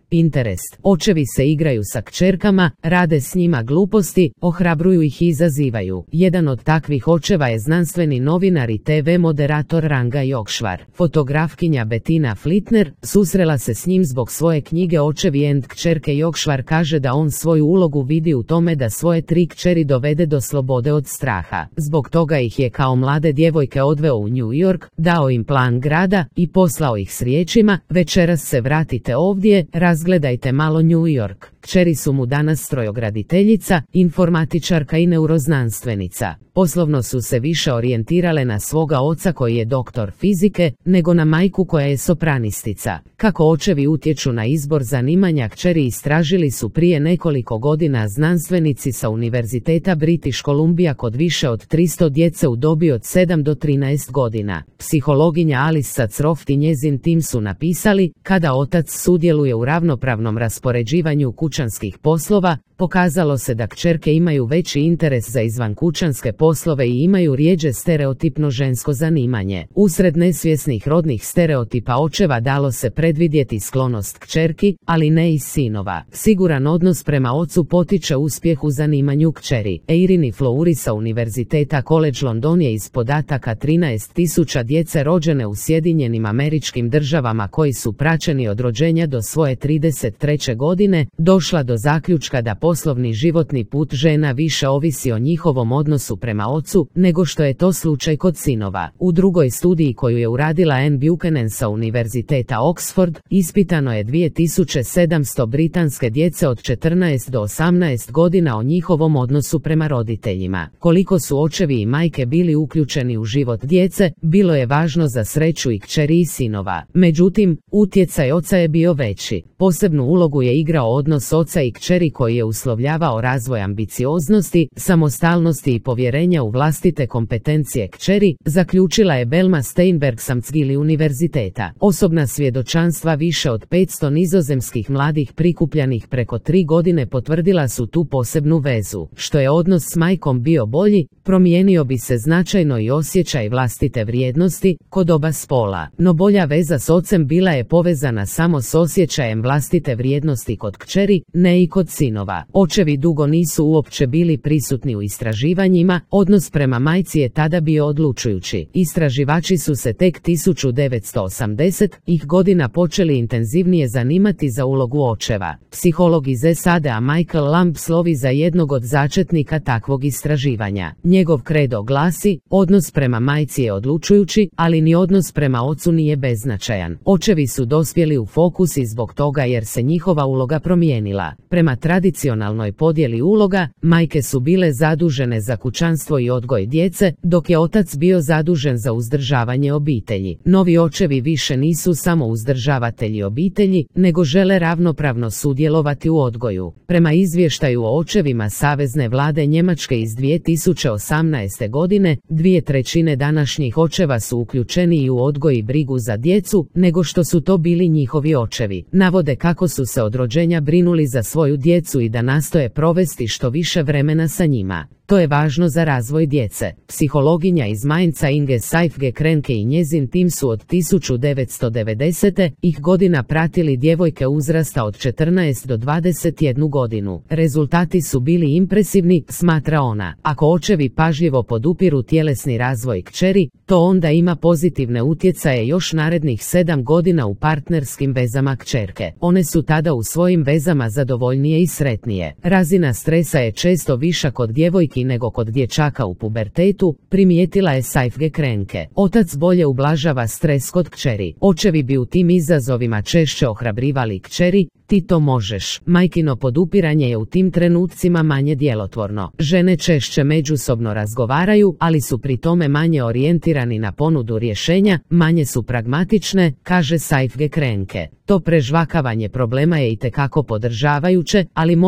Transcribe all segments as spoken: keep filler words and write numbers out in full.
Pinterest. Očevi se igraju sa kćerkama, rade s njima gluposti, ohrabruju ih i izazivaju. Jedan od takvih očeva je znanstveni novinar i te ve moderator Ranga Yogeshwar. Fotografkinja Bettina Flitner susrela se s njim zbog svoje knjige Očevi and kćerke. Yogeshwar kaže da on svoju ulogu vidi u tome da svoje tri kćeri dovede do slobode od straha. Zbog toga ih je kao mlade djevojke odveo u New York, dao im plan grada i poslao ih s riječima: večeras se vratite ovdje, razgledajte malo New York. Kćeri su mu danas strojograditeljica, informatičarka i neuroznanstvenica. Poslovno su se više orijentirale na svoga oca koji je doktor fizike, nego na majku koja je sopranistica. Kako očevi utječu na izbor zanimanja kćeri istražili su prije nekoliko godina znanstvenici sa Univerziteta British Columbia kod više od tristo djece u dobi od sedam do trinaest godina. Psihologinja Alice Sacroft i njezin tim su napisali: kada otac sudjeluje u ravnopravnom raspoređivanju kućanskih poslova, pokazalo se da kćerke imaju veći interes za izvankućanske poslove i imaju rjeđe stereotipno žensko zanimanje. Usred nesvjesnih rodnih stereotipa očeva dalo se predvidjeti sklonost kćerki, ali ne i sinova. Siguran odnos prema ocu potiče uspjeh u zanimanju kćeri. Eirini Flowry sa Univerziteta College London je iz podataka trinaest tisuća djece rođene u Sjedinjenim Američkim Državama koji su praćeni od rođenja do svoje trideset treće godine, došla do zaključka da poslovni životni put žena više ovisi o njihovom odnosu prema ocu, nego što je to slučaj kod sinova. U drugoj studiji koju je uradila Anne Buchanan sa Univerziteta Oxford, ispitano je dvije tisuće sedamsto britanske djece od četrnaest do osamnaest godina o njihovom odnosu prema roditeljima. Koliko su očevi i majke bili uključeni u život djece, bilo je važno za sreću i kćeri i sinova. Međutim, utjecaj oca je bio veći. Posebnu ulogu je igrao odnos oca i kćeri koji je uslovljavao razvoj ambicioznosti, samostalnosti i povjerenja u vlastite kompetencije kćeri, zaključila je Belma Steinberg sa Mcgill univerziteta. Osobna svjedočanstva više od petsto nizozemskih mladih prikupljanih preko tri godine potvrdila su tu posebnu vezu. Što je odnos s majkom bio bolji, promijenio bi se značajno i osjećaj vlastite vrijednosti kod oba spola. No bolja veza s ocem bila je povezana samo s osjećajem vlastite vrijednosti kod kćeri, ne i kod sinova. Očevi dugo nisu uopće bili prisutni u istraživanjima, odnos prema majci je tada bio odlučujući. Istraživači su se tek tisuću devetsto osamdesetih godina počeli intenzivnije zanimati za ulogu očeva. Psiholog iz S A D A Michael Lamb slovi za jednog od začetnika takvog istraživanja. Njegov kredo glasi: odnos prema majci je odlučujući, ali ni odnos prema ocu nije beznačajan. Očevi su dospjeli u fokus i zbog toga jer se njihova uloga promijenila. Prema tradicionalnoj podjeli uloga, majke su bile zadužene za kućanstvo i odgoj djece, dok je otac bio zadužen za uzdržavanje obitelji. Novi očevi više nisu samo uzdržavatelji obitelji, nego žele ravnopravno sudjelovati u odgoju. Prema izvještaju o očevima Savezne vlade Njemačke iz dvije tisuće osamnaeste godine, dvije trećine današnjih očeva su uključeni i u odgoj i brigu za djecu, nego što su to bili njihovi očevi. Navode kako su se od rođenja brinuli za svoju djecu i da nastoje provesti što više vremena sa njima. To je važno za razvoj djece. Psihologinja iz Mainza Inge Seifge-Krenke i njezin tim su od tisuću devetsto devedesetih godina pratili djevojke uzrasta od četrnaest do dvadeset jednu godinu. Rezultati su bili impresivni, smatra ona. Ako očevi pažljivo podupiru tjelesni razvoj kćeri, to onda ima pozitivne utjecaje još narednih sedam godina u partnerskim vezama kćerke. One su tada u svojim vezama zadovoljnije i sretnije. Razina stresa je često viša kod djevojki nego kod dječaka u pubertetu, primijetila je Seifge-Krenke. Otac bolje ublažava stres kod kćeri. Očevi bi u tim izazovima češće ohrabrivali kćeri: ti to možeš. Majkino podupiranje je u tim trenucima manje djelotvorno. Žene češće međusobno razgovaraju, ali su pri tome manje orijentirani na ponudu rješenja, manje su pragmatične, kaže Seifge-Krenke. To prežvakavanje problema je itekako podržavajuće, ali može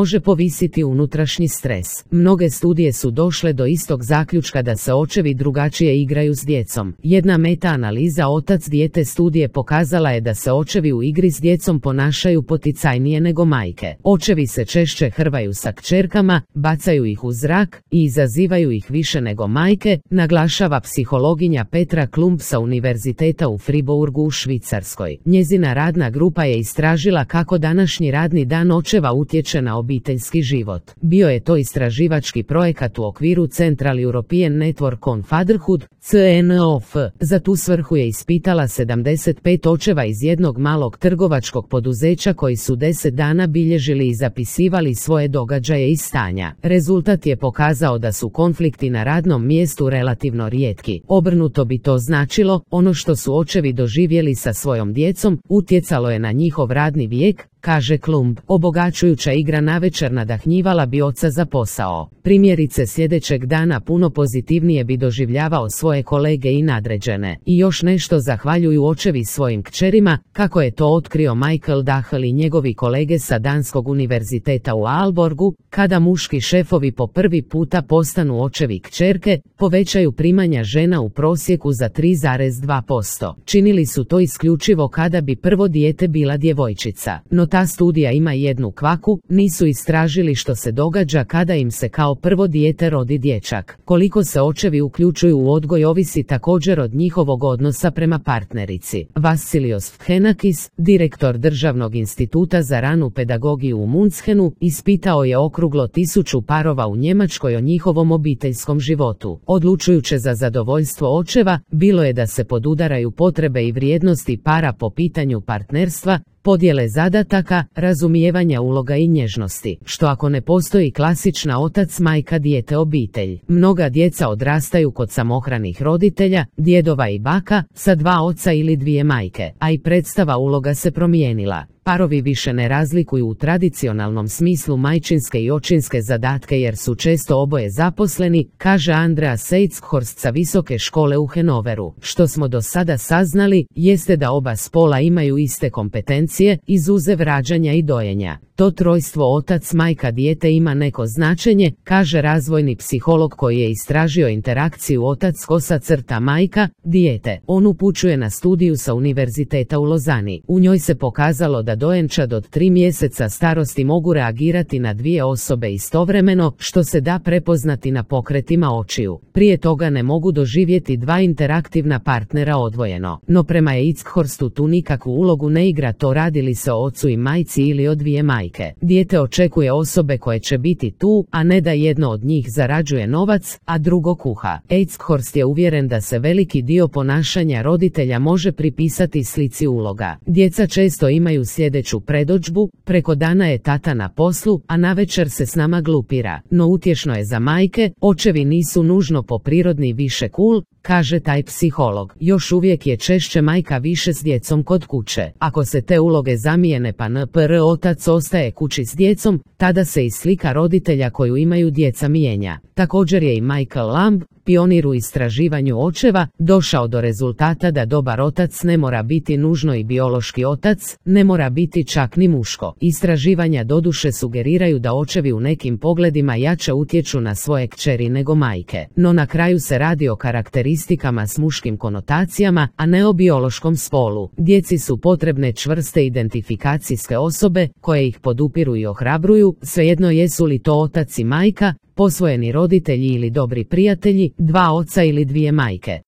može povisiti unutrašnji stres. Mnoge studije su došle do istog zaključka da se očevi drugačije igraju s djecom. Jedna meta-analiza otac-dijete studije pokazala je da se očevi u igri s djecom ponašaju poticajnije nego majke. Očevi se češće hrvaju sa kćerkama, bacaju ih u zrak i izazivaju ih više nego majke, naglašava psihologinja Petra Klump sa Univerziteta u Fribourgu u Švicarskoj. Njezina radna grupa je istražila kako današnji radni dan očeva utječe na obiteljski život. Bio je to istraživački projekat u okviru Central European Network on Fatherhood, C N O F. Za tu svrhu je ispitala sedamdeset pet očeva iz jednog malog trgovačkog poduzeća koji su deset dana bilježili i zapisivali svoje događaje i stanja. Rezultat je pokazao da su konflikti na radnom mjestu relativno rijetki. Obrnuto bi to značilo, ono što su očevi doživjeli sa svojom djecom utjecalo je na njihov radni vijek, kaže Klumb. Obogaćujuća igra navečer nadahnjivala bi oca za posao. Primjerice sljedećeg dana puno pozitivnije bi doživljavao svoje kolege i nadređene. I još nešto zahvaljuju očevi svojim kćerima, kako je to otkrio Michael Dahl i njegovi kolege sa Danskog univerziteta u Aalborgu, kada muški šefovi po prvi puta postanu očevi kćerke, povećaju primanja žena u prosjeku za tri zarez dva posto. Činili su to isključivo kada bi prvo dijete bila djevojčica. No ta studija ima jednu kvaku, nisu istražili što se događa kada im se kao prvo dijete rodi dječak. Koliko se očevi uključuju u odgoj ovisi također od njihovog odnosa prema partnerici. Vassilios Phenakis, direktor Državnog instituta za ranu pedagogiju u Munchenu, ispitao je okruglo tisuću parova u Njemačkoj o njihovom obiteljskom životu. Odlučujuće za zadovoljstvo očeva bilo je da se podudaraju potrebe i vrijednosti para po pitanju partnerstva, podjele zadataka, razumijevanja uloga i nježnosti, što ako ne postoji klasična otac, majka, dijete, obitelj. Mnoga djeca odrastaju kod samohranih roditelja, djedova i baka, sa dva oca ili dvije majke, a i predstava uloga se promijenila. Parovi više ne razlikuju u tradicionalnom smislu majčinske i očinske zadatke jer su često oboje zaposleni, kaže Andrea Seitzhorst sa visoke škole u Hanoveru. Što smo do sada saznali, jeste da oba spola imaju iste kompetencije, izuzev rađanja i dojenja. To trojstvo otac, majka, dijete ima neko značenje, kaže razvojni psiholog koji je istražio interakciju otac kosa crta majka, dijete. On upućuje na studiju sa Univerziteta u Lozani. U njoj se pokazalo da dojenčad od tri mjeseca starosti mogu reagirati na dvije osobe istovremeno, što se da prepoznati na pokretima očiju. Prije toga ne mogu doživjeti dva interaktivna partnera odvojeno. No prema Eitzhorstu tu nikakvu ulogu ne igra to radi li se o ocu i majci ili o dvije majke. Dijete očekuje osobe koje će biti tu, a ne da jedno od njih zarađuje novac, a drugo kuha. Eitzhorst je uvjeren da se veliki dio ponašanja roditelja može pripisati slici uloga. Djeca često imaju sljedeću predodžbu: preko dana je tata na poslu, a navečer se s nama glupira. No utješno je za majke, očevi nisu nužno po prirodni više cool, kaže taj psiholog. Još uvijek je češće majka više s djecom kod kuće. Ako se te uloge zamijene pa npr. otac ostaje kući s djecom, tada se i slika roditelja koju imaju djeca mijenja. Također je i Michael Lamb, pionir u istraživanju očeva, došao do rezultata da dobar otac ne mora biti nužno i biološki otac, ne mora biti čak ni muško. Istraživanja doduše sugeriraju da očevi u nekim pogledima jače utječu na svoje kćeri nego majke. No na kraju se radi o karakteristikama s muškim konotacijama, a ne o biološkom spolu. Djeci su potrebne čvrste identifikacijske osobe, koje ih podupiru i ohrabruju, svejedno jesu li to otac i majka, posvojeni roditelji ili dobri prijatelji, dva oca ili dvije majke.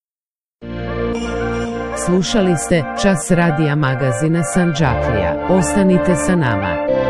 Slušali ste Čas radija magazina Sandžaklija. Ostanite sa nama.